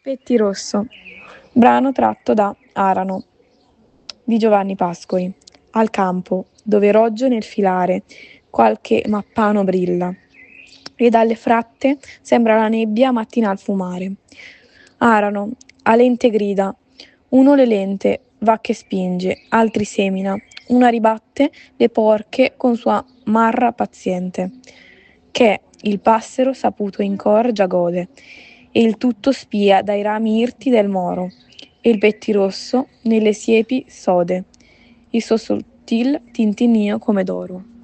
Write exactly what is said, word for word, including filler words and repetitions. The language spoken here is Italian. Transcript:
Pettirosso, brano tratto da Arano di Giovanni Pascoli. Al campo, dove roggio nel filare, qualche mappano brilla, e dalle fratte sembra la nebbia mattinal fumare. Arano, a lente grida, uno le lente va che spinge, altri semina, una ribatte le porche con sua marra paziente, che il passero saputo in cor già gode, e il tutto spia dai rami irti del moro, e il pettirosso nelle siepi sode, il suo sottil tintinnio come d'oro.